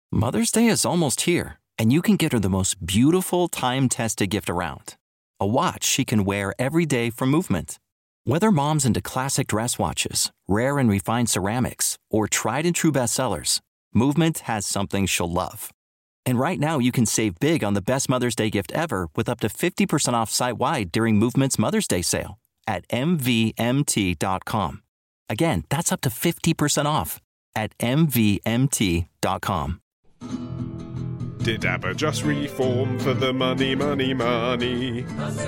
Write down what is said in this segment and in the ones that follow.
Mother's Day is almost here, and you can get her the most beautiful time-tested gift around. A watch she can wear every day from Movement. Whether mom's into classic dress watches, rare and refined ceramics, or tried and true bestsellers, Movement has something she'll love. And right now you can save big on the best Mother's Day gift ever with up to 50% off site-wide during Movement's Mother's Day sale at MVMT.com. Again, that's up to 50% off at MVMT.com. Did ABBA just reform for the money, money, money?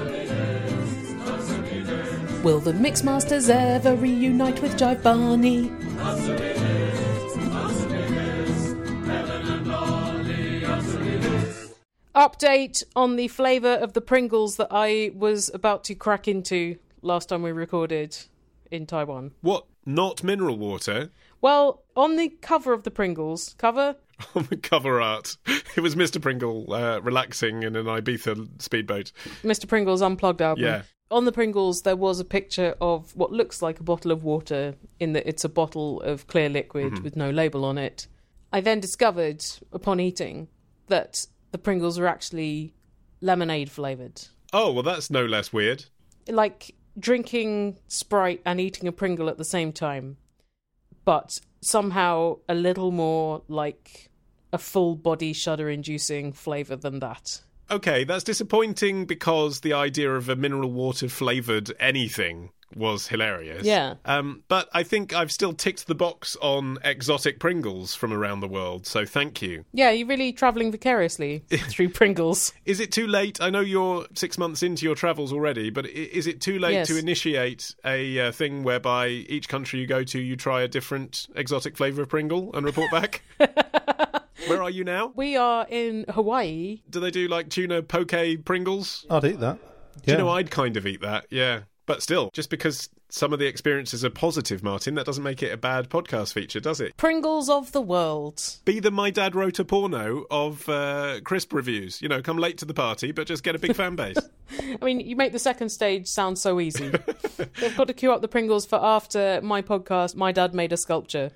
Will the Mixmasters ever reunite with Jive Barney? Update on the flavour of the Pringles that I was about to crack into last time we recorded in Taiwan. What? Not mineral water? Well, on the cover of the Pringles, cover? On the cover art, it was Mr. Pringle relaxing in an Ibiza speedboat. Mr. Pringle's Unplugged album. Yeah. On the Pringles, there was a picture of what looks like a bottle of water, in that it's a bottle of clear liquid with no label on it. I then discovered, upon eating, that the Pringles are actually lemonade flavoured. Oh, well, that's no less weird. Like drinking Sprite and eating a Pringle at the same time, but somehow a little more like a full body shudder-inducing flavour than that. Okay, that's disappointing because the idea of a mineral water flavoured anything was hilarious. Yeah. But I think I've still ticked the box on exotic Pringles from around the world, so thank you. Yeah, you're really travelling vicariously through Pringles. Is it too late? I know you're 6 months into your travels already, but is it too late to initiate a thing whereby each country you go to, you try a different exotic flavour of Pringle and report back? Where are you now? We are in Hawaii. Do they do like tuna poke Pringles? I'd eat that. Do you know, I'd kind of eat that, yeah. But still, just because some of the experiences are positive, Martin, that doesn't make it a bad podcast feature, does it? Pringles of the world. Be the My Dad Wrote a Porno of crisp reviews. You know, come late to the party, but just get a big fan base. I mean, you make the second stage sound so easy. They've got to queue up the Pringles for after my podcast, My Dad Made a Sculpture.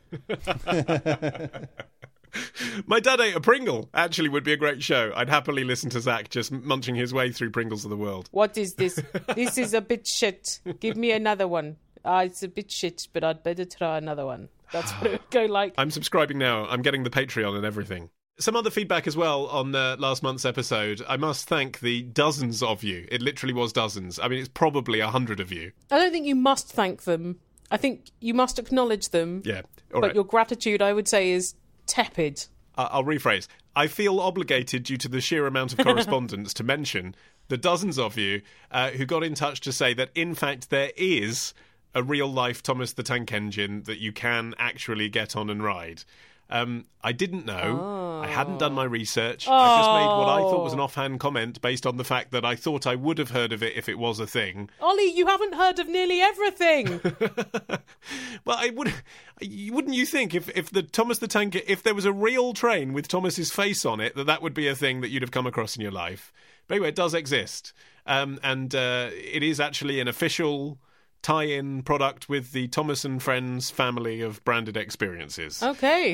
My Dad Ate a Pringle actually would be a great show. I'd happily listen to Zach just munching his way through Pringles of the world. What is this? This is a bit shit. Give me another one. It's a bit shit, but I'd better try another one. That's what it would go like. I'm subscribing now. I'm getting the Patreon and everything. Some other feedback as well on last month's episode. I must thank the dozens of you. It literally was dozens. I mean, it's probably 100 of you. I don't think you must thank them. I think you must acknowledge them. Yeah. But your gratitude, I would say, is tepid. I'll rephrase. I feel obligated due to the sheer amount of correspondence to mention the dozens of you who got in touch to say that, in fact, there is a real-life Thomas the Tank Engine that you can actually get on and ride. I didn't know. I hadn't done my research. I just made what I thought was an offhand comment based on the fact that I thought I would have heard of it if it was a thing. Ollie, you haven't heard of nearly everything. Well, wouldn't you think if the Thomas the Tank, if there was a real train with Thomas's face on it, that would be a thing that you'd have come across in your life? But anyway, it does exist. And it is actually an official tie-in product with the Thomas and Friends family of branded experiences. Okay.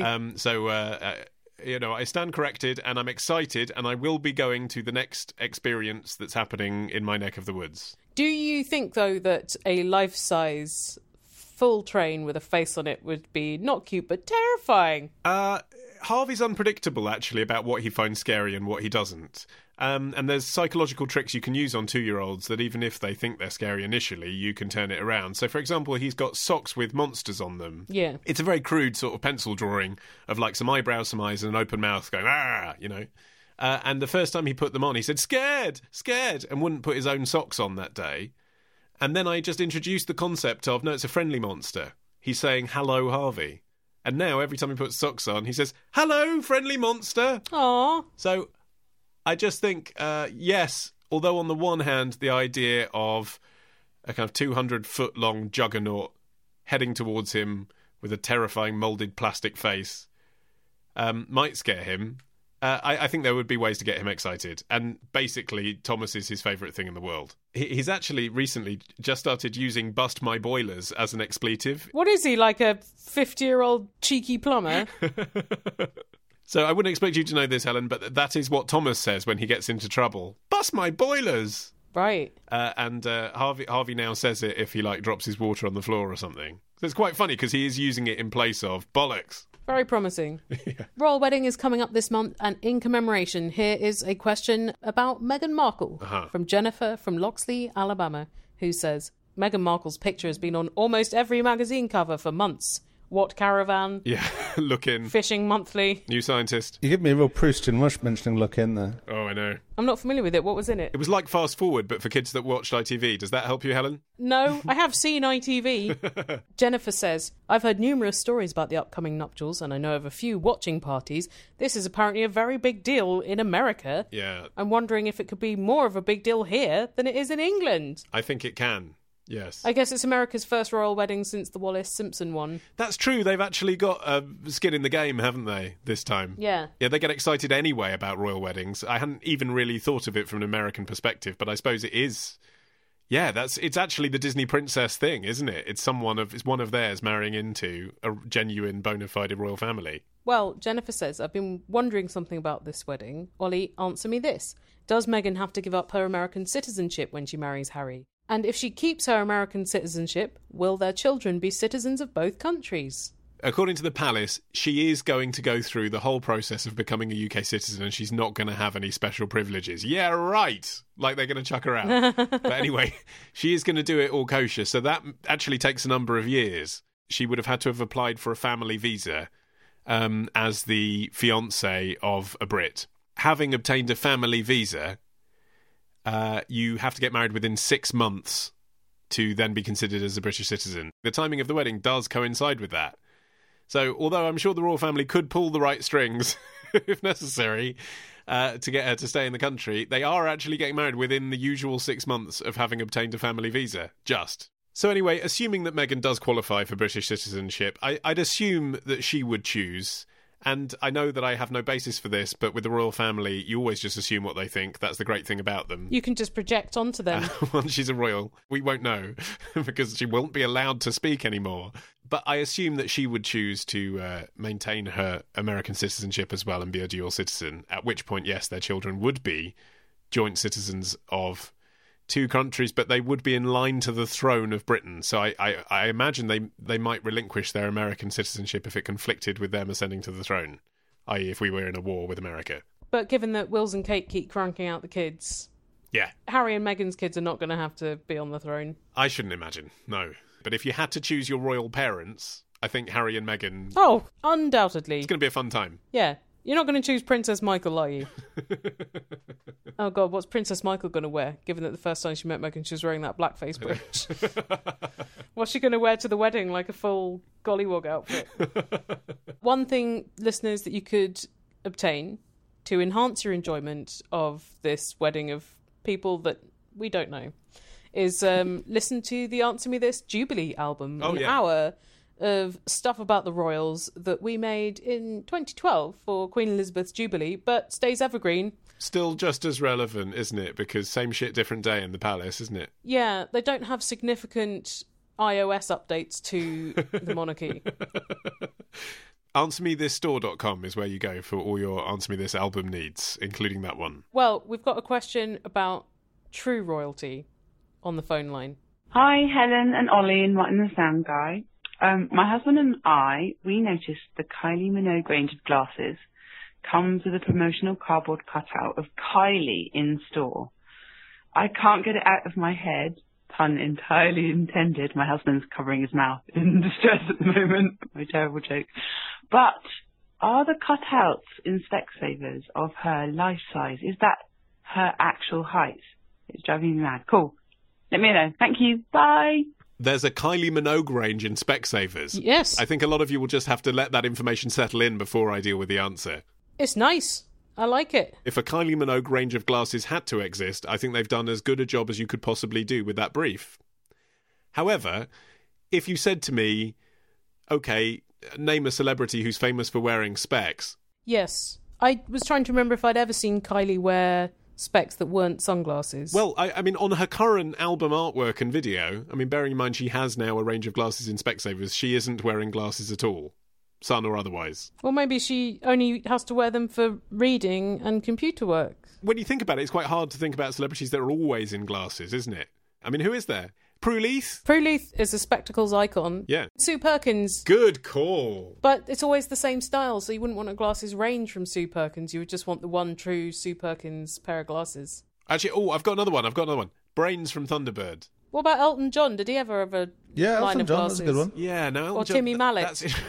You know, I stand corrected and I'm excited, and I will be going to the next experience that's happening in my neck of the woods. Do you think, though, that a life-size full train with a face on it would be not cute but terrifying? Harvey's unpredictable, actually, about what he finds scary and what he doesn't. And there's psychological tricks you can use on 2-year-olds that even if they think they're scary initially, you can turn it around. So, for example, he's got socks with monsters on them. Yeah. It's a very crude sort of pencil drawing of like some eyebrows, some eyes, and an open mouth going, ah, you know. And the first time he put them on, he said, scared, and wouldn't put his own socks on that day. And then I just introduced the concept of, no, it's a friendly monster. He's saying, hello, Harvey. And now every time he puts socks on, he says, hello, friendly monster. Aww. So I just think, yes, although on the one hand, the idea of a kind of 200-foot-long juggernaut heading towards him with a terrifying moulded plastic face might scare him, I think there would be ways to get him excited. And basically, Thomas is his favourite thing in the world. He's actually recently just started using bust my boilers as an expletive. What is he, like a 50-year-old cheeky plumber? So I wouldn't expect you to know this, Helen, but that is what Thomas says when he gets into trouble. Bust my boilers! Right. And Harvey now says it if he drops his water on the floor or something. So it's quite funny because he is using it in place of bollocks. Very promising. Yeah. Royal wedding is coming up this month, and in commemoration, here is a question about Meghan Markle from Jennifer from Loxley, Alabama, who says, Meghan Markle's picture has been on almost every magazine cover for months. What Caravan? Yeah, Look In. Fishing Monthly. New Scientist. You give me a real Proust and Rush mentioning Look In there. Oh, I know. I'm not familiar with it. What was in it? It was like Fast Forward, but for kids that watched ITV. Does that help you, Helen? No, I have seen ITV. Jennifer says, I've heard numerous stories about the upcoming nuptials, and I know of a few watching parties. This is apparently a very big deal in America. Yeah. I'm wondering if it could be more of a big deal here than it is in England. I think it can. Yes. I guess it's America's first royal wedding since the Wallace-Simpson one. That's true. They've actually got skin in the game, haven't they, this time? Yeah. Yeah, they get excited anyway about royal weddings. I hadn't even really thought of it from an American perspective, but I suppose it is. Yeah, it's actually the Disney princess thing, isn't it? It's one of theirs marrying into a genuine bona fide royal family. Well, Jennifer says, I've been wondering something about this wedding. Ollie, answer me this. Does Meghan have to give up her American citizenship when she marries Harry? And if she keeps her American citizenship, will their children be citizens of both countries? According to the palace, she is going to go through the whole process of becoming a UK citizen and she's not going to have any special privileges. Yeah, right! Like they're going to chuck her out. But anyway, she is going to do it all kosher, so that actually takes a number of years. She would have had to have applied for a family visa as the fiancé of a Brit. Having obtained a family visa, you have to get married within 6 months to then be considered as a British citizen. The timing of the wedding does coincide with that. So, although I'm sure the royal family could pull the right strings, if necessary, to get her to stay in the country, they are actually getting married within the usual 6 months of having obtained a family visa. Just. So anyway, assuming that Meghan does qualify for British citizenship, I'd assume that she would choose. And I know that I have no basis for this, but with the royal family, you always just assume what they think. That's the great thing about them. You can just project onto them. Once she's a royal, we won't know, because she won't be allowed to speak anymore. But I assume that she would choose to maintain her American citizenship as well and be a dual citizen, at which point, yes, their children would be joint citizens of two countries, but they would be in line to the throne of Britain. So I imagine they might relinquish their American citizenship if it conflicted with them ascending to the throne, i.e. if we were in a war with America. But given that Wills and Kate keep cranking out the kids, yeah, Harry and Meghan's kids are not going to have to be on the throne. I shouldn't imagine, no. But if you had to choose your royal parents, I think Harry and Meghan... Oh, undoubtedly. It's going to be a fun time. Yeah. You're not going to choose Princess Michael, are you? Oh, God, what's Princess Michael going to wear, given that the first time she met Meghan, she was wearing that blackface brooch? What's she going to wear to the wedding, like a full gollywog outfit? One thing, listeners, that you could obtain to enhance your enjoyment of this wedding of people that we don't know is listen to the Answer Me This Jubilee album, hour of stuff about the royals that we made in 2012 for Queen Elizabeth's Jubilee, but stays evergreen. Still just as relevant, isn't it? Because same shit, different day in the palace, isn't it? Yeah, they don't have significant iOS updates to the monarchy. AnswerMeThisStore.com is where you go for all your Answer Me This album needs, including that one. Well, we've got a question about true royalty on the phone line. Hi, Helen and Ollie and Martin the Sound Guy. My husband and we noticed the Kylie Minogue range of glasses comes with a promotional cardboard cutout of Kylie in store. I can't get it out of my head, pun entirely intended. My husband's covering his mouth in distress at the moment. My terrible joke. But are the cutouts in Specsavers of her life size? Is that her actual height? It's driving me mad. Cool. Let me know. Thank you. Bye. There's a Kylie Minogue range in Specsavers. Yes. I think a lot of you will just have to let that information settle in before I deal with the answer. It's nice. I like it. If a Kylie Minogue range of glasses had to exist, I think they've done as good a job as you could possibly do with that brief. However, if you said to me, OK, name a celebrity who's famous for wearing specs. Yes. I was trying to remember if I'd ever seen Kylie wear specs that weren't sunglasses. Well, I mean, on her current album artwork and video, I mean, bearing in mind she has now a range of glasses in Specsavers, she isn't wearing glasses at all. sun or otherwise. Or maybe she only has to wear them for reading and computer work. When you think about it, it's quite hard to think about celebrities that are always in glasses, isn't it? I mean, who is there? Prue Leith? Prue Leith is a spectacles icon. Yeah. Sue Perkins. Good call. But it's always the same style, so you wouldn't want a glasses range from Sue Perkins. You would just want the one true Sue Perkins pair of glasses. Actually, I've got another one. Brains from Thunderbird. What about Elton John? Did he ever have a line Elton of John, glasses? that's a good one. Yeah, no, Elton Or John, Timmy Mallet.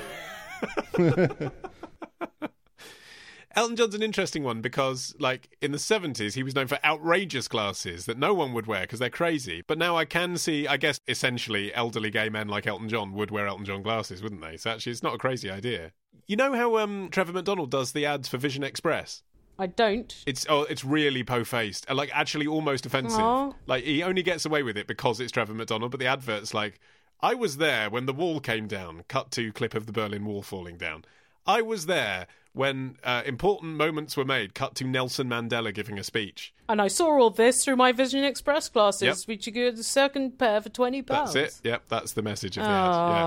Elton John's an interesting one because, like, in the 70s, he was known for outrageous glasses that no one would wear because they're crazy. But now I can see, I guess, essentially, elderly gay men like Elton John would wear Elton John glasses, wouldn't they? So actually, it's not a crazy idea. You know how Trevor McDonald does the ads for Vision Express? I don't. It's really po-faced, like actually almost offensive. Aww. Like he only gets away with it because it's Trevor McDonald, but the advert's like, I was there when the wall came down, cut to clip of the Berlin Wall falling down. I was there when important moments were made, cut to Nelson Mandela giving a speech. And I saw all this through my Vision Express glasses, Yep. which you get a second pair for £20. That's it. Yep, that's the message of the ad. Yeah.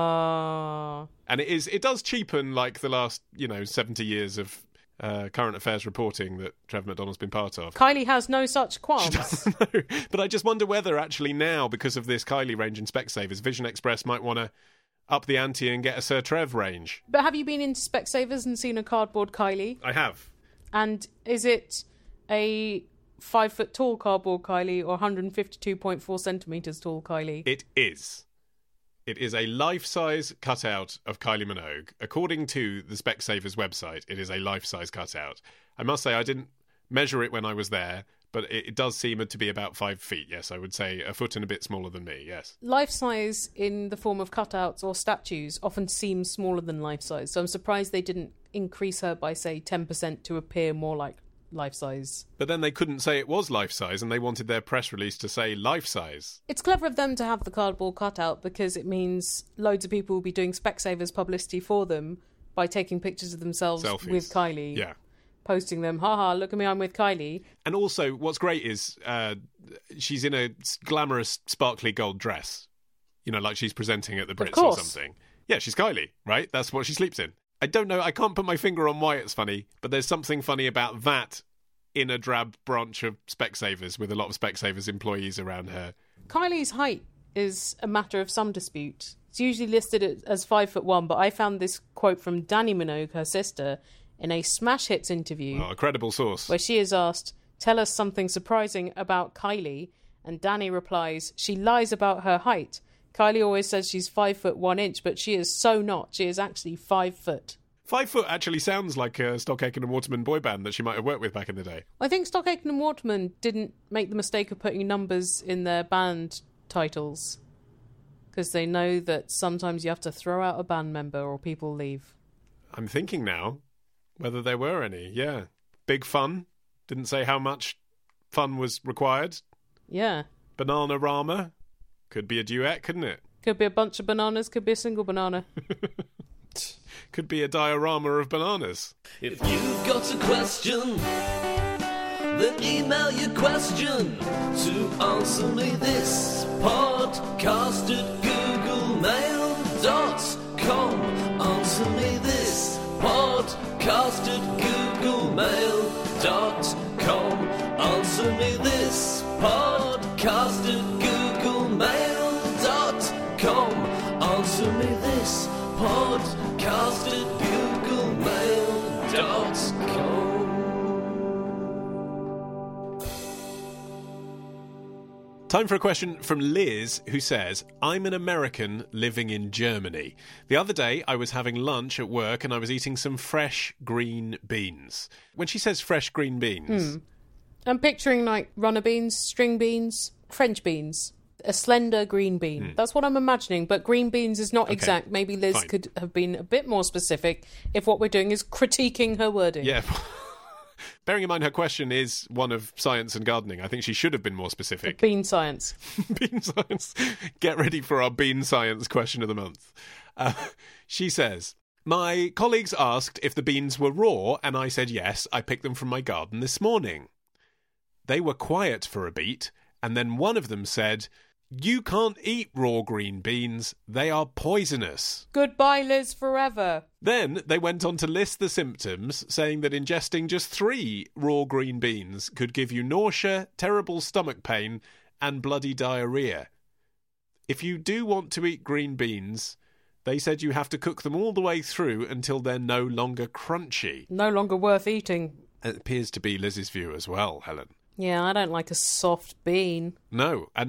Ah. And it does cheapen like the last 70 years of current affairs reporting that Trevor McDonald's been part of. Kylie has no such qualms. No, but I just wonder whether actually now, because of this Kylie range in Specsavers, Vision Express might want to up the ante and get a Sir Trev range. But have you been in Specsavers and seen a cardboard Kylie? I have. And is it a 5 foot tall cardboard Kylie or 152.4 centimetres tall Kylie? It is. It is a life-size cutout of Kylie Minogue. According to the Specsavers website, it is a life-size cutout. I must say I didn't measure it when I was there, but it does seem to be about 5 feet, yes. I would say a foot and a bit smaller than me, yes. Life size in the form of cutouts or statues often seems smaller than life size, so I'm surprised they didn't increase her by, say, 10% to appear more like life size. But then they couldn't say it was life-size, and they wanted their press release to say life-size. It's clever of them to have the cardboard cutout because it means loads of people will be doing Specsavers publicity for them by taking pictures of themselves Selfies. with Kylie. Yeah. Posting them, haha, look at me, I'm with Kylie. And also, what's great is she's in a glamorous, sparkly gold dress. Like she's presenting at the Brits or something. Yeah, she's Kylie, right? That's what she sleeps in. I don't know, I can't put my finger on why it's funny, but there's something funny about that in a drab branch of Specsavers with a lot of Specsavers employees around her. Kylie's height is a matter of some dispute. It's usually listed as 5'1", but I found this quote from Dannii Minogue, her sister, in a Smash Hits interview. Oh, a credible source. Where she is asked, tell us something surprising about Kylie, and Dannii replies, she lies about her height. Kylie always says she's 5'1", but she is so not. She is actually 5 foot. 5 foot actually sounds like a Stock Aitken and Waterman boy band that she might have worked with back in the day. I think Stock Aitken and Waterman didn't make the mistake of putting numbers in their band titles because they know that sometimes you have to throw out a band member or people leave. I'm thinking now whether there were any. Yeah. Big Fun. Didn't say how much fun was required. Yeah. Bananarama. Could be a duet, couldn't it? Could be a bunch of bananas, could be a single banana. Could be a diorama of bananas. If you've got a question, then email your question to answer me this podcast at googlemail.com. Answer me this podcast at googlemail.com. Answer me this podcast at googlemail.com. Answer me this podcast at googlemail.com. Time for a question from Liz, who says, I'm an American living in Germany. The other day, I was having lunch at work and I was eating some fresh green beans. When she says fresh green beans... I'm picturing like runner beans, string beans, French beans. A slender green bean. That's what I'm imagining, but green beans is not exact. Maybe Liz could have been a bit more specific if what we're doing is critiquing her wording. Yeah. Bearing in mind her question is one of science and gardening, I think she should have been more specific. Bean science. Bean science. Get ready for our bean science question of the month. She says, my colleagues asked if the beans were raw, and I said yes, I picked them from my garden this morning. They were quiet for a beat, and then one of them said, You can't eat raw green beans. They are poisonous. Goodbye, Liz, forever. Then they went on to list the symptoms, saying that ingesting just 3 raw green beans could give you nausea, terrible stomach pain, and bloody diarrhea. If you do want to eat green beans, they said you have to cook them all the way through until they're no longer crunchy. No longer worth eating. It appears to be Liz's view as well, Helen. Yeah, I don't like a soft bean. No, and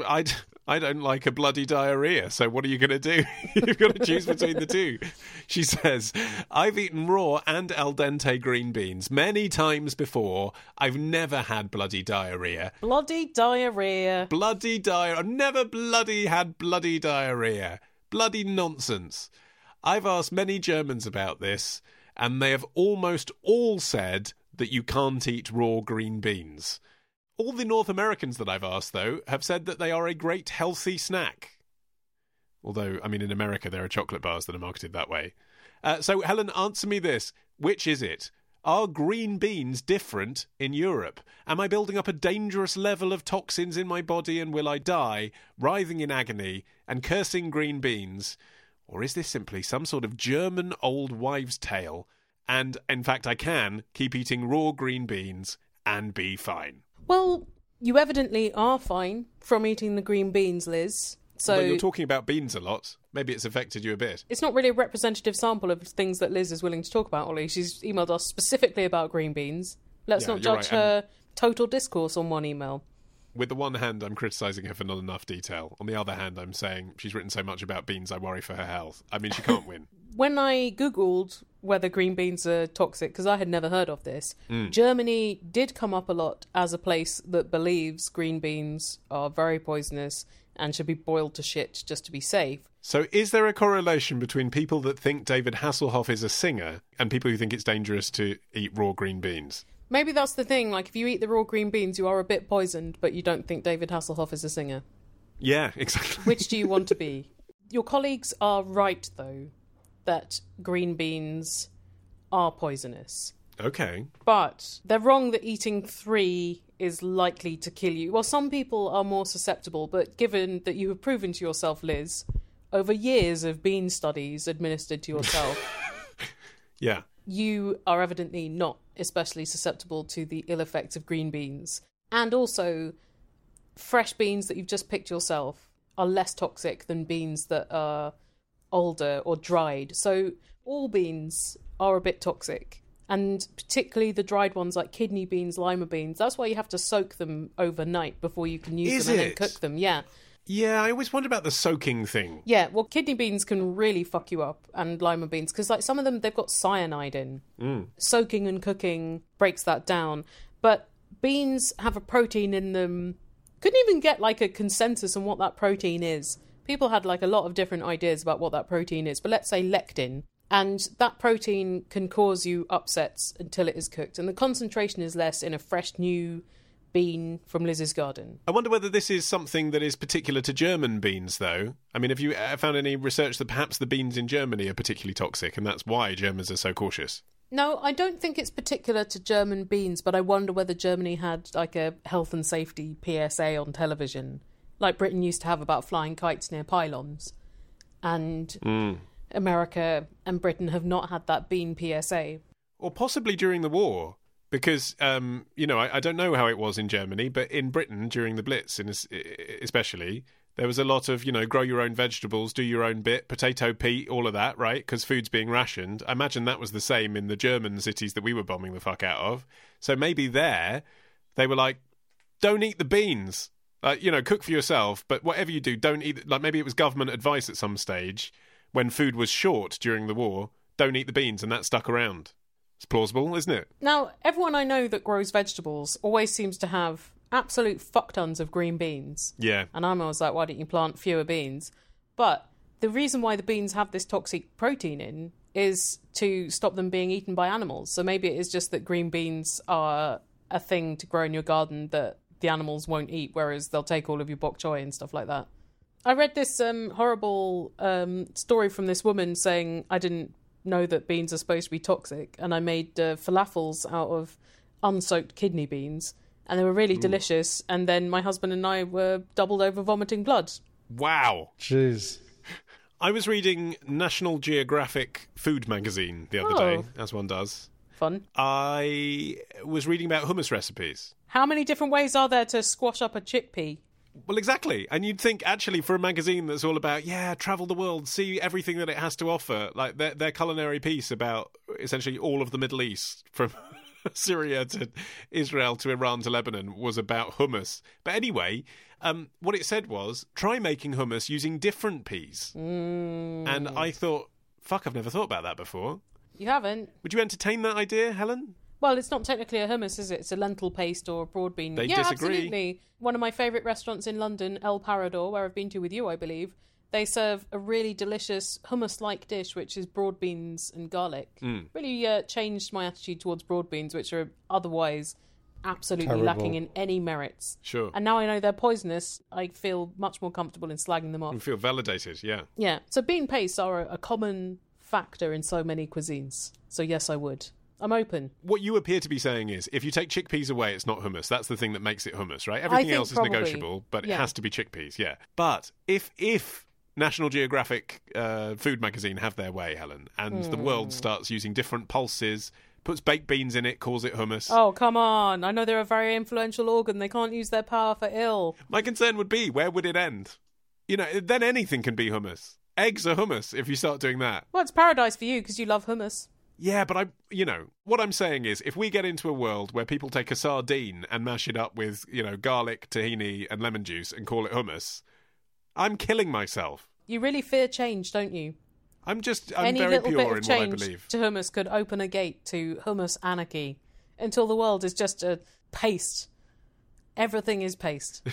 I don't like a bloody diarrhea, so what are you going to do? You've got to choose between the two. She says, I've eaten raw and al dente green beans many times before. I've never had bloody diarrhea. Bloody diarrhea. Bloody diarrhea. I've never bloody had bloody diarrhea. Bloody nonsense. I've asked many Germans about this, and they have almost all said that you can't eat raw green beans. All the North Americans that I've asked, though, have said that they are a great healthy snack. Although, I mean, in America, there are chocolate bars that are marketed that way. So, Helen, answer me this. Which is it? Are green beans different in Europe? Am I building up a dangerous level of toxins in my body and will I die, writhing in agony and cursing green beans? Or is this simply some sort of German old wives' tale? And, in fact, I can keep eating raw green beans and be fine. Well, you evidently are fine from eating the green beans, Liz. So But you're talking about beans a lot. Maybe it's affected you a bit. it's not really a representative sample of things that Liz is willing to talk about, Ollie. She's emailed us specifically about green beans. Let's Yeah, not you're judge right, her total discourse on one email. With the one hand, I'm criticising her for not enough detail. On the other hand, I'm saying she's written so much about beans, I worry for her health. I mean, she can't win. When I Googled whether green beans are toxic, because I had never heard of this, Germany did come up a lot as a place that believes green beans are very poisonous and should be boiled to shit just to be safe. So is there a correlation between people that think David Hasselhoff is a singer and people who think it's dangerous to eat raw green beans? Maybe that's the thing, like if you eat the raw green beans, you are a bit poisoned, but you don't think David Hasselhoff is a singer. Yeah, exactly. Which do you want to be? Your colleagues are right, though, that green beans are poisonous. Okay. But they're wrong that eating 3 is likely to kill you. Well, some people are more susceptible, but given that you have proven to yourself, Liz, over years of bean studies administered to yourself, Yeah. you are evidently not especially susceptible to the ill effects of green beans. And also, fresh beans that you've just picked yourself are less toxic than beans that are older or dried. So all beans are a bit toxic. And particularly the dried ones like kidney beans, lima beans. That's why you have to soak them overnight before you can use Is them and it? then cook them. Yeah. Yeah, I always wonder about the soaking thing. Yeah, well, kidney beans can really fuck you up, and lima beans, because like some of them, they've got cyanide in. Soaking and cooking breaks that down. But beans have a protein in them. Couldn't even get like a consensus on what that protein is. People had like a lot of different ideas about what that protein is, but let's say lectin. And that protein can cause you upsets until it is cooked. And the concentration is less in a fresh new bean from Liz's garden. I wonder whether this is something that is particular to German beans, though. I mean, have you found any research that perhaps the beans in Germany are particularly toxic, and that's why Germans are so cautious? No, I don't think it's particular to German beans, but I wonder whether Germany had like a health and safety PSA on television, like Britain used to have about flying kites near pylons. And America and Britain have not had that bean PSA. Or possibly during the war. Because, I don't know how it was in Germany, but in Britain during the Blitz, especially, there was a lot of, grow your own vegetables, do your own bit, potato, peat, all of that, right? Because food's being rationed. I imagine that was the same in the German cities that we were bombing the fuck out of. So maybe there, they were like, don't eat the beans. Cook for yourself, but whatever you do, don't eat... Like maybe it was government advice at some stage, when food was short during the war, don't eat the beans, and that stuck around. It's plausible, isn't it? Now, everyone I know that grows vegetables always seems to have absolute fuck tons of green beans. Yeah. And I'm always like, why don't you plant fewer beans? But the reason why the beans have this toxic protein in is to stop them being eaten by animals. So maybe it is just that green beans are a thing to grow in your garden that the animals won't eat, whereas they'll take all of your bok choy and stuff like that. I read this horrible story from this woman saying, I didn't know that beans are supposed to be toxic, and I made falafels out of unsoaked kidney beans, and they were really delicious. And then my husband and I were doubled over vomiting blood. Wow. Jeez. I was reading National Geographic food magazine the other day, as one does. Fun. I was reading about hummus recipes. How many different ways are there to squash up a chickpea? Well, exactly. And you'd think, actually, for a magazine that's all about, travel the world, see everything that it has to offer, like their culinary piece about essentially all of the Middle East, from Syria to Israel to Iran to Lebanon, was about hummus. But anyway, what it said was, try making hummus using different peas. And I thought, fuck, I've never thought about that before. You haven't? Would you entertain that idea, Helen? Well, it's not technically a hummus, is it? It's a lentil paste or a broad bean. They disagree. Absolutely. One of my favourite restaurants in London, El Parador, where I've been to with you, I believe, they serve a really delicious hummus-like dish, which is broad beans and garlic. Really changed my attitude towards broad beans, which are otherwise absolutely terrible, lacking in any merits. Sure. And now I know they're poisonous, I feel much more comfortable in slagging them off. You feel validated, yeah. Yeah. So bean pastes are a common factor in so many cuisines. So yes, I would. I'm open. What you appear to be saying is, if you take chickpeas away, it's not hummus. That's the thing that makes it hummus, right? Everything else is negotiable, but it has to be chickpeas, yeah. But if National Geographic food magazine have their way, Helen, and the world starts using different pulses, puts baked beans in it, calls it hummus. Oh, come on. I know they're a very influential organ. They can't use their power for ill. My concern would be, where would it end? You know, then anything can be hummus. Eggs are hummus if you start doing that. Well, it's paradise for you because you love hummus. Yeah, but what I'm saying is, if we get into a world where people take a sardine and mash it up with, garlic, tahini and lemon juice and call it hummus, I'm killing myself. You really fear change, don't you? I'm Any very little pure bit of in what I change believe. to hummus could open a gate to hummus anarchy until the world is just a paste. Everything is paste.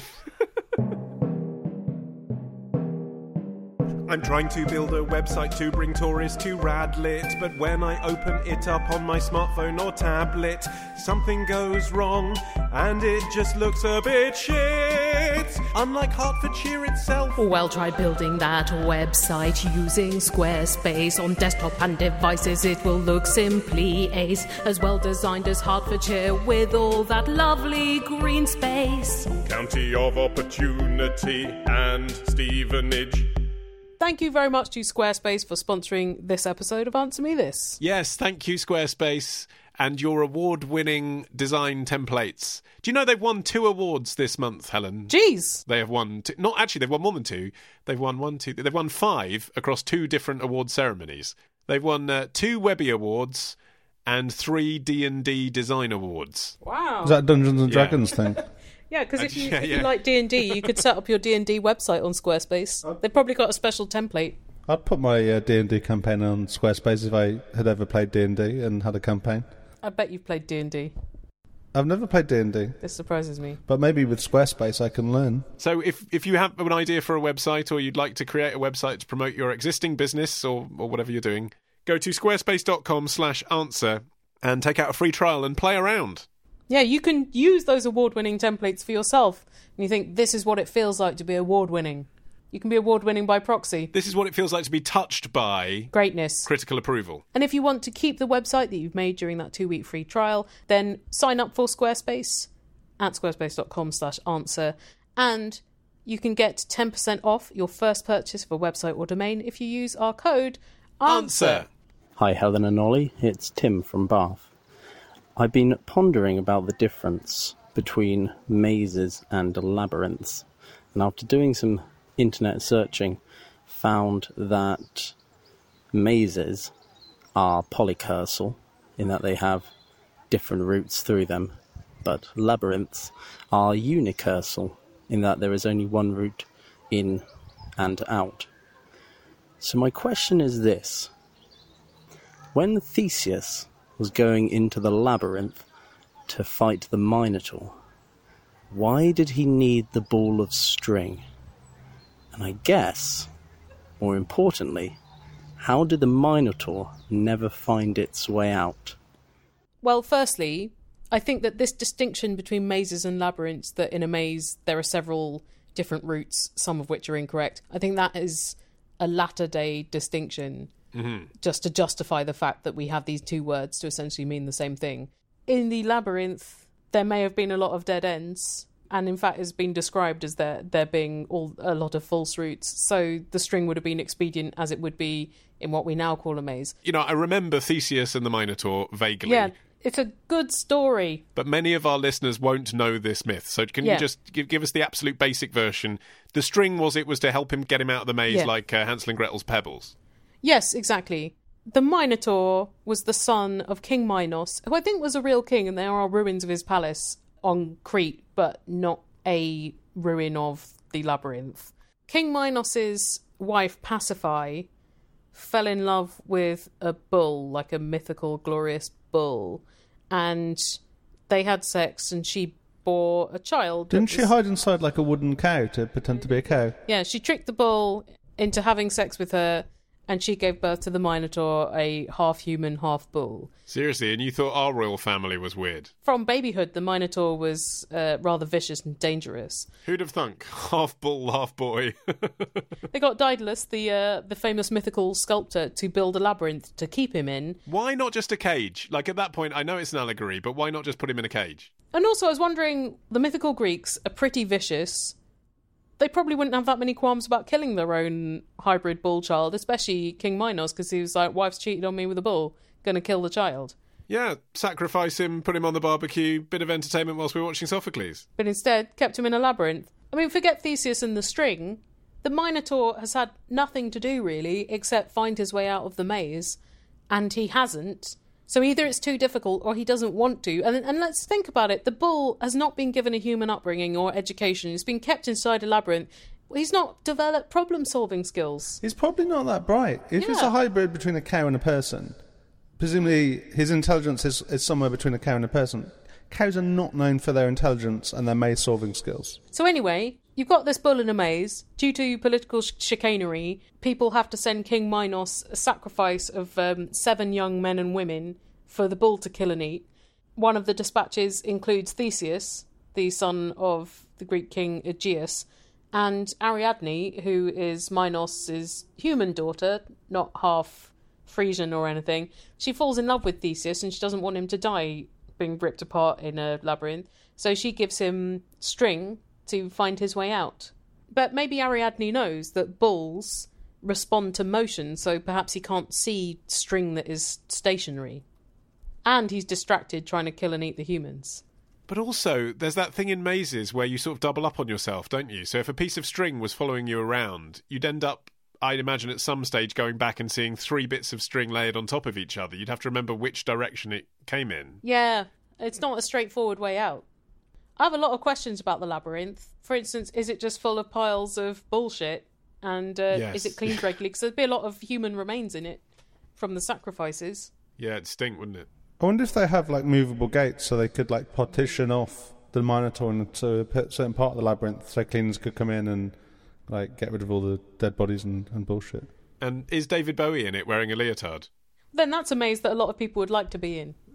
I'm trying to build a website to bring tourists to Radlit, but when I open it up on my smartphone or tablet, something goes wrong, and it just looks a bit shit. Unlike Hertfordshire itself. Well, try building that website using Squarespace on desktop and devices. It will look simply ace, as well designed as Hertfordshire with all that lovely green space. County of Opportunity and Stevenage. Thank you very much to Squarespace for sponsoring this episode of Answer Me This. Yes, thank you, Squarespace, and your award-winning design templates. Do you know they've won 2 awards this month, Helen? Jeez! They have won... Not actually, they've won more than 2. They've won 1, 2... They've won 5 across 2 different award ceremonies. They've won 2 Webby Awards and 3 D&D Design Awards. Wow. Is that Dungeons and Dragons thing? Yeah, because if you like D&D, you could set up your D&D website on Squarespace. They've probably got a special template. I'd put my D&D campaign on Squarespace if I had ever played D&D and had a campaign. I bet you've played D&D. I've never played D&D. This surprises me. But maybe with Squarespace I can learn. So if you have an idea for a website, or you'd like to create a website to promote your existing business or whatever you're doing, go to squarespace.com/answer and take out a free trial and play around. Yeah, you can use those award-winning templates for yourself. And you think, this is what it feels like to be award-winning. You can be award-winning by proxy. This is what it feels like to be touched by... greatness. Critical approval. And if you want to keep the website that you've made during that 2-week free trial, then sign up for Squarespace at squarespace.com/answer. And you can get 10% off your first purchase of a website or domain if you use our code ANSWER. Hi, Helen and Ollie. It's Tim from Bath. I've been pondering about the difference between mazes and labyrinths, and after doing some internet searching, found that mazes are polycursal in that they have different routes through them, but labyrinths are unicursal in that there is only one route in and out. So my question is this: when Theseus was going into the labyrinth to fight the Minotaur, why did he need the ball of string? And I guess, more importantly, how did the Minotaur never find its way out? Well, firstly, I think that this distinction between mazes and labyrinths, that in a maze there are several different routes, some of which are incorrect, I think that is a latter-day distinction. Just to justify the fact that we have these 2 words to essentially mean the same thing. In the labyrinth, there may have been a lot of dead ends, and in fact has been described as there being a lot of false routes. So the string would have been expedient as it would be in what we now call a maze. You know, I remember Theseus and the Minotaur vaguely. Yeah, it's a good story. But many of our listeners won't know this myth. So can you just give us the absolute basic version? The string was to help him get him out of the maze like Hansel and Gretel's pebbles. Yes, exactly. The Minotaur was the son of King Minos, who I think was a real king, and there are ruins of his palace on Crete, but not a ruin of the labyrinth. King Minos' wife Pasiphae fell in love with a bull, like a mythical, glorious bull, and they had sex, and she bore a child. Didn't she hide inside like a wooden cow to pretend to be a cow? Yeah, she tricked the bull into having sex with her, and she gave birth to the Minotaur, a half-human, half-bull. Seriously, and you thought our royal family was weird? From babyhood, the Minotaur was rather vicious and dangerous. Who'd have thunk? Half bull, half boy. They got Daedalus, the famous mythical sculptor, to build a labyrinth to keep him in. Why not just a cage? Like, at that point, I know it's an allegory, but why not just put him in a cage? And also, I was wondering, the mythical Greeks are pretty vicious. They probably wouldn't have that many qualms about killing their own hybrid bull child, especially King Minos, because he was like, wife's cheated on me with a bull, gonna kill the child. Yeah, sacrifice him, put him on the barbecue, bit of entertainment whilst we're watching Sophocles. But instead, kept him in a labyrinth. I mean, forget Theseus and the string. The Minotaur has had nothing to do, really, except find his way out of the maze, and he hasn't. So either it's too difficult or he doesn't want to. And let's think about it. The bull has not been given a human upbringing or education. He's been kept inside a labyrinth. He's not developed problem-solving skills. He's probably not that bright. If it's a hybrid between a cow and a person, presumably his intelligence is somewhere between a cow and a person. Cows are not known for their intelligence and their maze-solving skills. So anyway, you've got this bull in a maze. Due to political chicanery, people have to send King Minos a sacrifice of 7 young men and women for the bull to kill and eat. One of the dispatches includes Theseus, the son of the Greek king Aegeus, and Ariadne, who is Minos' human daughter, not half Frisian or anything. She falls in love with Theseus and she doesn't want him to die being ripped apart in a labyrinth. So she gives him string to find his way out. But maybe Ariadne knows that bulls respond to motion, so perhaps he can't see string that is stationary. And he's distracted trying to kill and eat the humans. But also, there's that thing in mazes where you sort of double up on yourself, don't you? So if a piece of string was following you around, you'd end up, I'd imagine, at some stage going back and seeing 3 bits of string layered on top of each other. You'd have to remember which direction it came in. Yeah, it's not a straightforward way out. I have a lot of questions about the labyrinth. For instance, is it just full of piles of bullshit? And is it cleaned regularly? Because there'd be a lot of human remains in it from the sacrifices. Yeah, it'd stink, wouldn't it? I wonder if they have like movable gates so they could like partition off the Minotaur into a certain part of the labyrinth so cleaners could come in and like get rid of all the dead bodies and bullshit. And is David Bowie in it wearing a leotard? Then that's a maze that a lot of people would like to be in.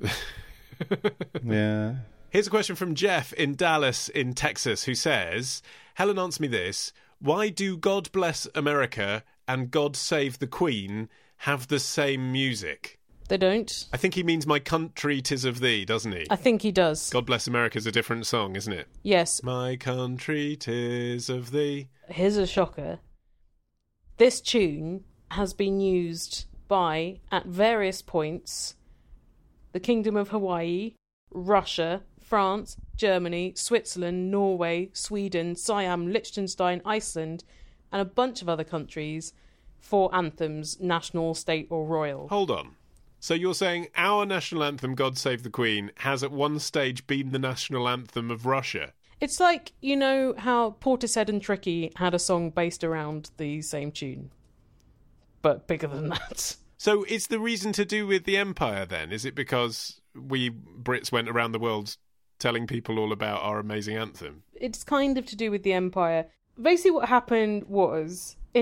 Yeah. Here's a question from Jeff in Dallas in Texas who says, Helen, answer me this. Why do God Bless America and God Save the Queen have the same music? They don't. I think he means My Country 'Tis of Thee, doesn't he? I think he does. God Bless America's a different song, isn't it? Yes. My country 'tis of thee. Here's a shocker. This tune has been used by, at various points, the Kingdom of Hawaii, Russia, France, Germany, Switzerland, Norway, Sweden, Siam, Liechtenstein, Iceland, and a bunch of other countries for anthems, national, state, or royal. Hold on. So you're saying our national anthem, God Save the Queen, has at one stage been the national anthem of Russia? It's like, you know how Portishead and Tricky had a song based around the same tune, but bigger than that. So is the reason to do with the Empire then? Is it because we Brits went around the world telling people all about our amazing anthem? It's kind of to do with the Empire. Basically what happened was, in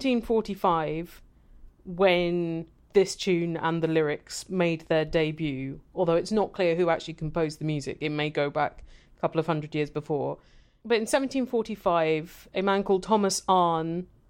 1745, when this tune and the lyrics made their debut, although it's not clear who actually composed the music, it may go back couple of 100 years before. But in 1745, a man called Thomas Arne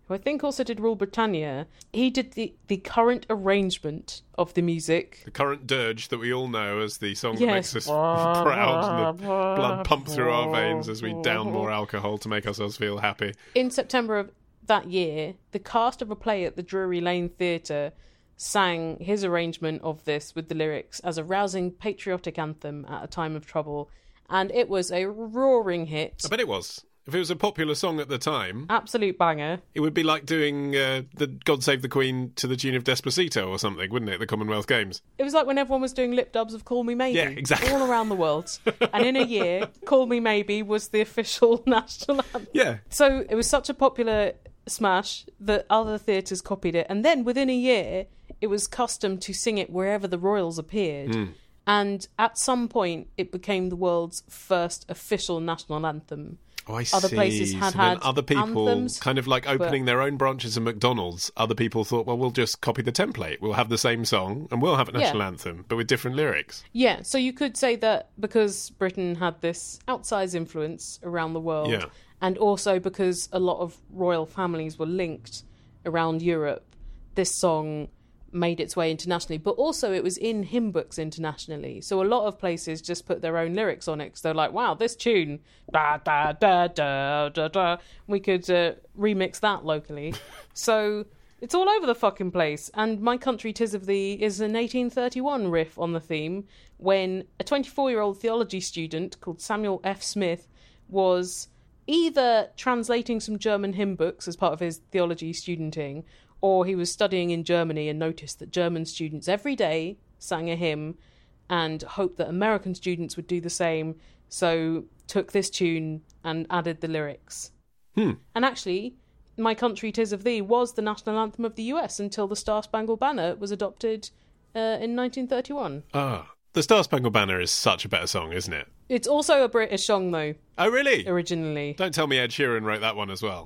who I think also did Rule Britannia, he did the current arrangement of the music. The current dirge that we all know as the song that makes us proud and the blood pump through our veins as we down more alcohol to make ourselves feel happy. In September of that year, the cast of a play at the Drury Lane Theatre sang his arrangement of this with the lyrics as a rousing patriotic anthem at a time of trouble, and it was a roaring hit. I bet it was. If it was a popular song at the time... Absolute banger. It would be like doing the God Save the Queen to the tune of Despacito or something, wouldn't it, the Commonwealth Games? It was like when everyone was doing lip dubs of Call Me Maybe. Yeah, exactly. All around the world. And in a year, Call Me Maybe was the official national anthem. Yeah. So it was such a popular smash that other theatres copied it. And then within a year, it was custom to sing it wherever the royals appeared. And at some point, it became the world's first official national anthem. Oh, I other see. places had other people anthems, kind of like opening their own branches of McDonald's. Other people thought, well, we'll just copy the template. We'll have the same song and we'll have a national anthem, but with different lyrics. Yeah, so you could say that because Britain had this outsized influence around the world, and also because a lot of royal families were linked around Europe, this song made its way internationally, but also it was in hymn books internationally. So a lot of places just put their own lyrics on it because they're like, wow, this tune, da da da da da da, we could remix that locally. So it's all over the fucking place. And My Country 'Tis of Thee is an 1831 riff on the theme when a 24-year-old theology student called Samuel F. Smith was either translating some German hymn books as part of his theology studenting, or he was studying in Germany and noticed that German students every day sang a hymn and hoped that American students would do the same, so took this tune and added the lyrics. And actually, My Country 'Tis of Thee was the national anthem of the US until the Star-Spangled Banner was adopted in 1931. The Star-Spangled Banner is such a better song, isn't it? It's also a British song, though. Oh, really? Originally. Don't tell me Ed Sheeran wrote that one as well.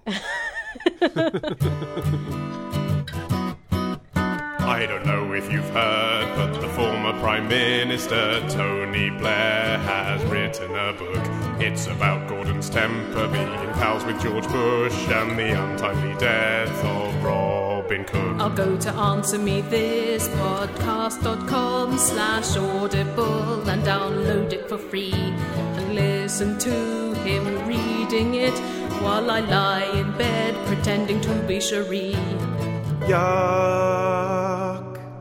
I don't know if you've heard, but the former Prime Minister, Tony Blair, has written a book. It's about Gordon's temper, being pals with George Bush, and the untimely death of Robin Cook. I'll go to answermethispodcast.com/audible and download it for free and listen to him reading it while I lie in bed pretending to be Cherie. Yuck.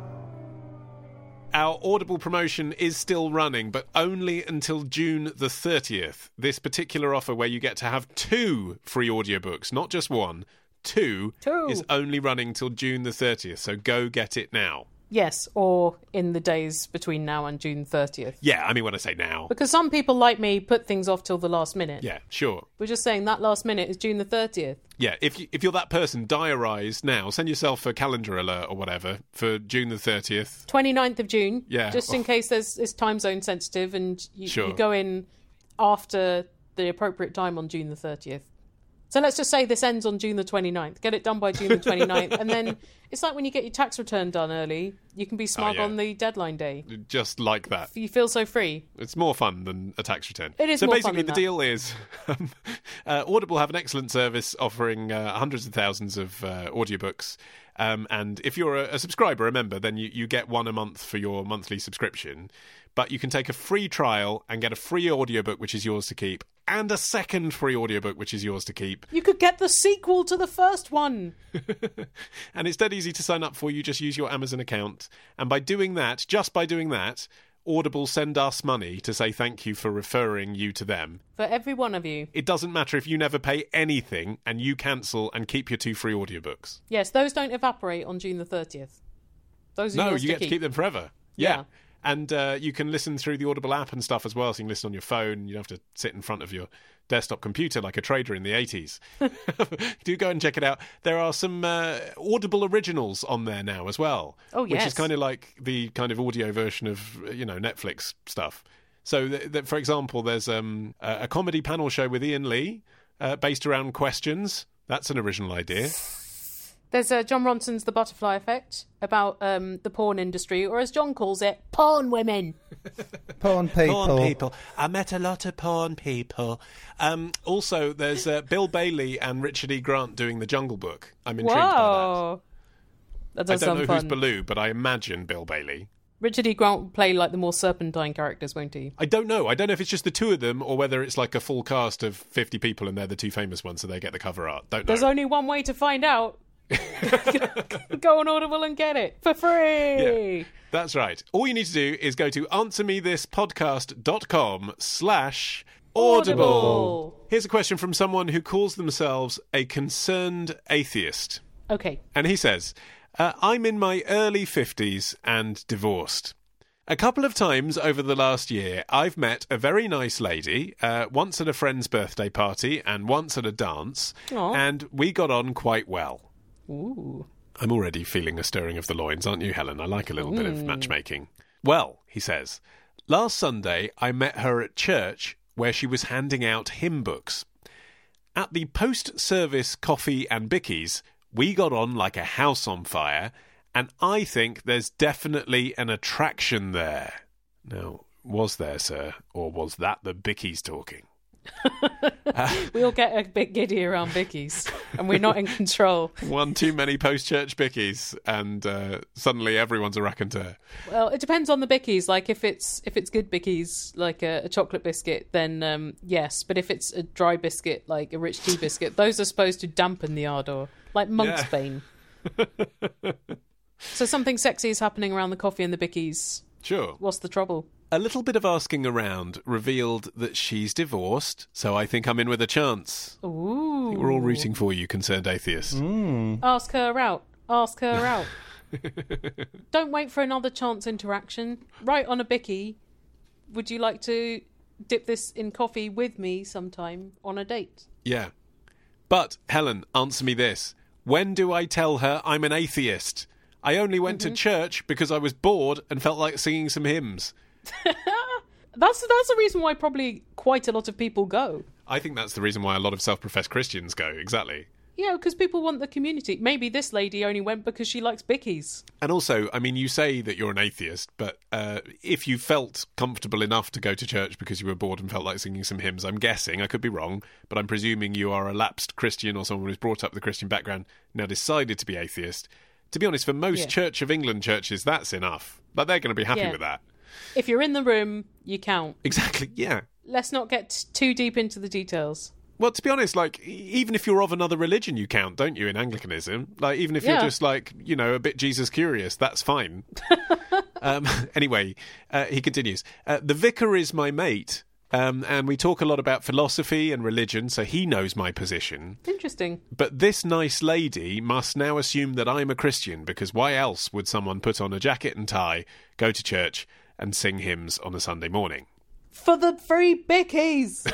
Our Audible promotion is still running, but only until June the 30th. This particular offer where you get to have 2 free audiobooks, not just 1, 2, is only running till June the 30th, so go get it now. Yes, or in the days between now and June 30th. Yeah, I mean when I say now. Because some people like me put things off till the last minute. Yeah, sure. We're just saying that last minute is June the 30th. Yeah, if you're that person, diarise now. Send yourself a calendar alert or whatever for June the 30th. 29th of June. Yeah. Just in case it's time zone sensitive and you go in after the appropriate time on June the 30th. So let's just say this ends on June the 29th. Get it done by June the 29th. And then it's like when you get your tax return done early, you can be smug on the deadline day. Just like that. You feel so free. It's more fun than a tax return. It is so more basically fun than the deal is Audible have an excellent service offering hundreds of thousands of audiobooks. And if you're a subscriber, a member, then you get one a month for your monthly subscription. But you can take a free trial and get a free audiobook, which is yours to keep, and a second free audiobook, which is yours to keep. You could get the sequel to the first one. And it's dead easy to sign up for. You just use your Amazon account. And by doing that, just by doing that, Audible send us money to say thank you for referring you to them. For every one of you. It doesn't matter if you never pay anything and you cancel and keep your 2 free audiobooks. Yes, those don't evaporate on June the 30th. Those are yours you get to keep them forever. Yeah. And you can listen through the Audible app and stuff as well, so you can listen on your phone. You don't have to sit in front of your desktop computer like a trader in the 80s. Do go and check it out. There are some Audible originals on there now as well. Oh, yes. Which is kind of like the kind of audio version of, Netflix stuff. So, for example, there's a comedy panel show with Ian Lee based around questions. That's an original idea. There's John Ronson's The Butterfly Effect about the porn industry, or as John calls it, porn women. Porn people. Porn people. I met a lot of porn people. Also, there's Bill Bailey and Richard E. Grant doing The Jungle Book. I'm intrigued by Whoa. That that. I does don't sound know fun. who's Baloo, but I imagine Bill Bailey. Richard E. Grant will play like the more serpentine characters, won't he? I don't know. I don't know if it's just the two of them or whether it's like a full cast of 50 people and they're the two famous ones, so they get the cover art. Don't know. There's only one way to find out. Go on Audible and get it for free. Yeah, that's right. All you need to do is go to answermethispodcast.com/audible. Here's a question from someone who calls themselves a concerned atheist. Okay. And he says, I'm in my early 50s and divorced. A couple of times over the last year, I've met a very nice lady, once at a friend's birthday party and once at a dance, Aw. and we got on quite well. Ooh. I'm already feeling a stirring of the loins, aren't you, Helen? I like a little bit of matchmaking. Well, he says, last Sunday I met her at church where she was handing out hymn books. At the post-service coffee and bickies, we got on like a house on fire, and I think there's definitely an attraction there. Now, was there, sir, or was that the bickies talking? We all get a bit giddy around bickies, and we're not in control. One too many post-church bickies, and suddenly everyone's a raconteur. Well, it depends on the bickies. Like if it's good bickies, like a chocolate biscuit, then yes. But if it's a dry biscuit, like a rich tea biscuit, those are supposed to dampen the ardour, like monk's bane. So something sexy is happening around the coffee and the bickies. Sure. What's the trouble? A little bit of asking around revealed that she's divorced, so I think I'm in with a chance. Ooh. We're all rooting for you, concerned atheist. Ask her out. Ask her out. Don't wait for another chance interaction. Write on a bicky. Would you like to dip this in coffee with me sometime on a date? Yeah. But, Helen, answer me this. When do I tell her I'm an atheist? I only went to church because I was bored and felt like singing some hymns. That's the reason why probably quite a lot of people go. I think that's the reason why a lot of self-professed Christians go, exactly. Yeah, because people want the community. Maybe this lady only went because she likes bickies. And also, I mean, you say that you're an atheist, but if you felt comfortable enough to go to church because you were bored and felt like singing some hymns, I'm guessing, I could be wrong, but I'm presuming you are a lapsed Christian or someone who's brought up with a Christian background, now decided to be atheist. To be honest, for most Church of England churches, that's enough. Like, they're going to be happy with that. If you're in the room, you count. Exactly, yeah. Let's not get too deep into the details. Well, to be honest, like, even if you're of another religion, you count, don't you, in Anglicanism? Like, even if you're just, like, you know, a bit Jesus curious, that's fine. Anyway, he continues. The vicar is my mate, and we talk a lot about philosophy and religion, so he knows my position. Interesting. But this nice lady must now assume that I'm a Christian, because why else would someone put on a jacket and tie, go to church, and sing hymns on a Sunday morning? For the free bickies!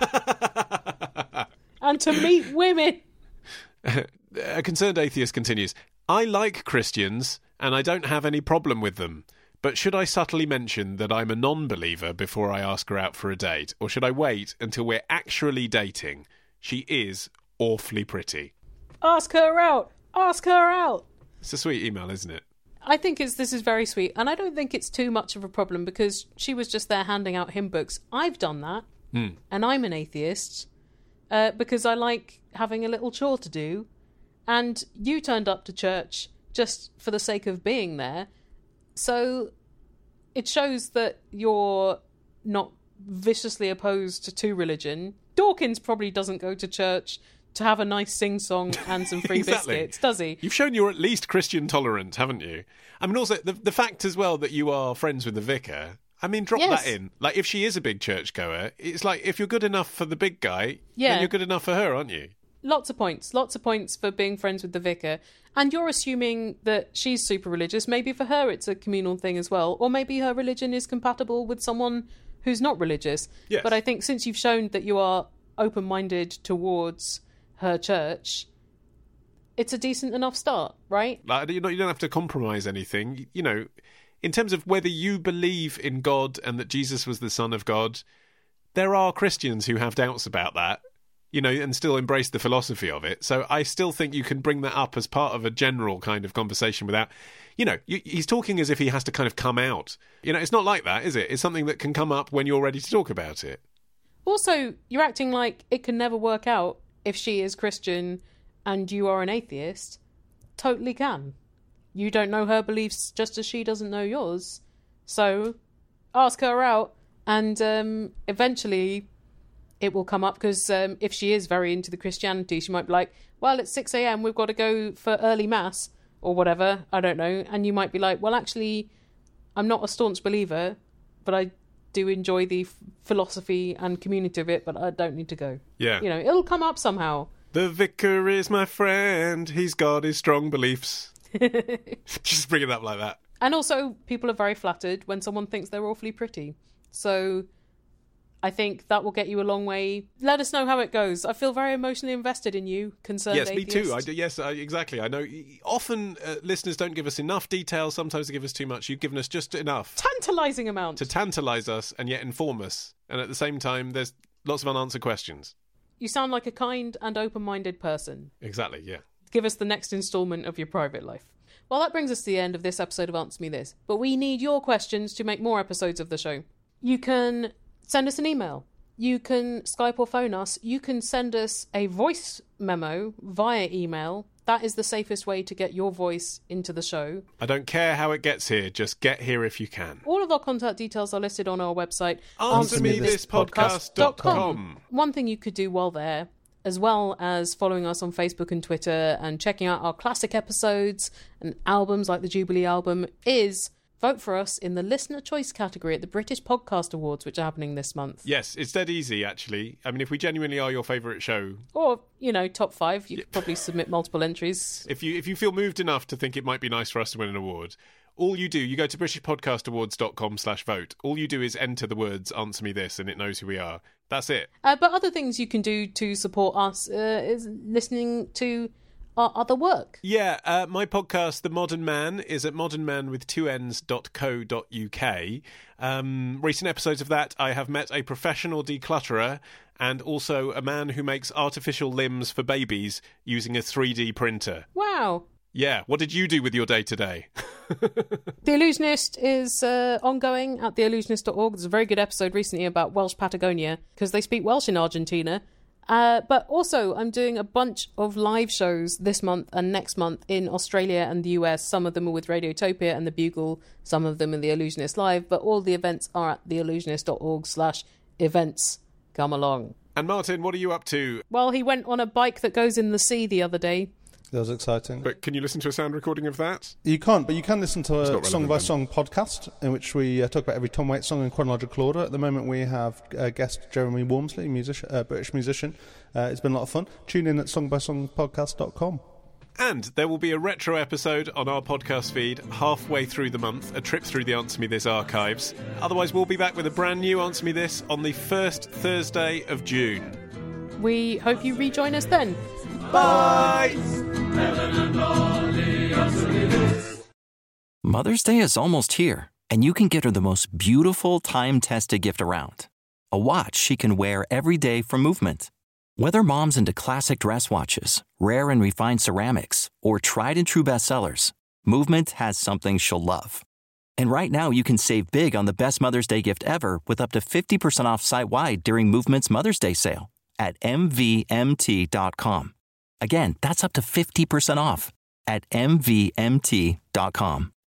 And to meet women! A concerned atheist continues, I like Christians, and I don't have any problem with them. But should I subtly mention that I'm a non-believer before I ask her out for a date? Or should I wait until we're actually dating? She is awfully pretty. Ask her out! Ask her out! It's a sweet email, isn't it? I think this is very sweet, and I don't think it's too much of a problem because she was just there handing out hymn books. I've done that, and I'm an atheist because I like having a little chore to do, and you turned up to church just for the sake of being there, so it shows that you're not viciously opposed to religion. Dawkins probably doesn't go to church to have a nice sing-song and some free biscuits, does he? You've shown you're at least Christian tolerant, haven't you? I mean, also, the fact as well that you are friends with the vicar, I mean, drop that in. Like, if she is a big churchgoer, it's like, if you're good enough for the big guy, then you're good enough for her, aren't you? Lots of points for being friends with the vicar. And you're assuming that she's super religious. Maybe for her it's a communal thing as well. Or maybe her religion is compatible with someone who's not religious. Yes. But I think since you've shown that you are open-minded towards her church, it's a decent enough start, right? Like, you don't have to compromise anything. You know, in terms of whether you believe in God and that Jesus was the Son of God, there are Christians who have doubts about that. and still embrace the philosophy of it. So I still think you can bring that up as part of a general kind of conversation without, he's talking as if he has to kind of come out. It's not like that, is it? It's something that can come up when you're ready to talk about it. Also, you're acting like it can never work out if she is Christian and you are an atheist. Totally can. You don't know her beliefs just as she doesn't know yours. So ask her out, and eventually it will come up, because if she is very into the Christianity, she might be like, well, it's 6 a.m, we've got to go for early mass or whatever, I don't know. And you might be like, well, actually, I'm not a staunch believer, but I do enjoy the philosophy and community of it, but I don't need to go. Yeah. It'll come up somehow. The vicar is my friend. He's got his strong beliefs. Just bring it up like that. And also, people are very flattered when someone thinks they're awfully pretty. So I think that will get you a long way. Let us know how it goes. I feel very emotionally invested in you, concerned atheist. Yes, me too. Yes, exactly. I know often listeners don't give us enough details. Sometimes they give us too much. You've given us just enough. Tantalising amount. To tantalise us and yet inform us. And at the same time, there's lots of unanswered questions. You sound like a kind and open-minded person. Exactly, yeah. Give us the next instalment of your private life. Well, that brings us to the end of this episode of Answer Me This. But we need your questions to make more episodes of the show. You can send us an email. You can Skype or phone us. You can send us a voice memo via email. That is the safest way to get your voice into the show. I don't care how it gets here. Just get here if you can. All of our contact details are listed on our website, AnswerMeThisPodcast.com. One thing you could do while there, as well as following us on Facebook and Twitter and checking out our classic episodes and albums like the Jubilee album, is vote for us in the Listener Choice category at the British Podcast Awards, which are happening this month. Yes, it's dead easy, actually. I mean, if we genuinely are your favourite show... Or, top 5, you could probably submit multiple entries. If you feel moved enough to think it might be nice for us to win an award, all you do, you go to BritishPodcastAwards.com/vote. All you do is enter the words, Answer Me This, and it knows who we are. That's it. But other things you can do to support us is listening to our other work. Yeah, my podcast, The Modern Man, is at modernmanwith2ns.co.uk. Recent episodes of that, I have met a professional declutterer and also a man who makes artificial limbs for babies using a 3D printer. Wow. Yeah, what did you do with your day today? The Illusionist is ongoing at theillusionist.org. There's a very good episode recently about Welsh Patagonia, because they speak Welsh in Argentina. But also, I'm doing a bunch of live shows this month and next month in Australia and the US. Some of them are with Radiotopia and The Bugle, some of them in The Illusionist Live, but all the events are at theillusionist.org/events. Come along. And Martin, what are you up to? Well, he went on a bike that goes in the sea the other day. That was exciting. But can you listen to a sound recording of that? You can't, but you can listen to a song-by-song podcast in which we talk about every Tom Waits song in chronological order. At the moment, we have guest Jeremy Walmsley, British musician. It's been a lot of fun. Tune in at songbysongpodcast.com. And there will be a retro episode on our podcast feed halfway through the month, a trip through the Answer Me This archives. Otherwise, we'll be back with a brand new Answer Me This on the first Thursday of June. We hope you rejoin us then. Bye! Mother's Day is almost here, and you can get her the most beautiful time-tested gift around. A watch she can wear every day from Movement. Whether mom's into classic dress watches, rare and refined ceramics, or tried-and-true bestsellers, Movement has something she'll love. And right now, you can save big on the best Mother's Day gift ever with up to 50% off site-wide during Movement's Mother's Day sale at MVMT.com. Again, that's up to 50% off at MVMT.com.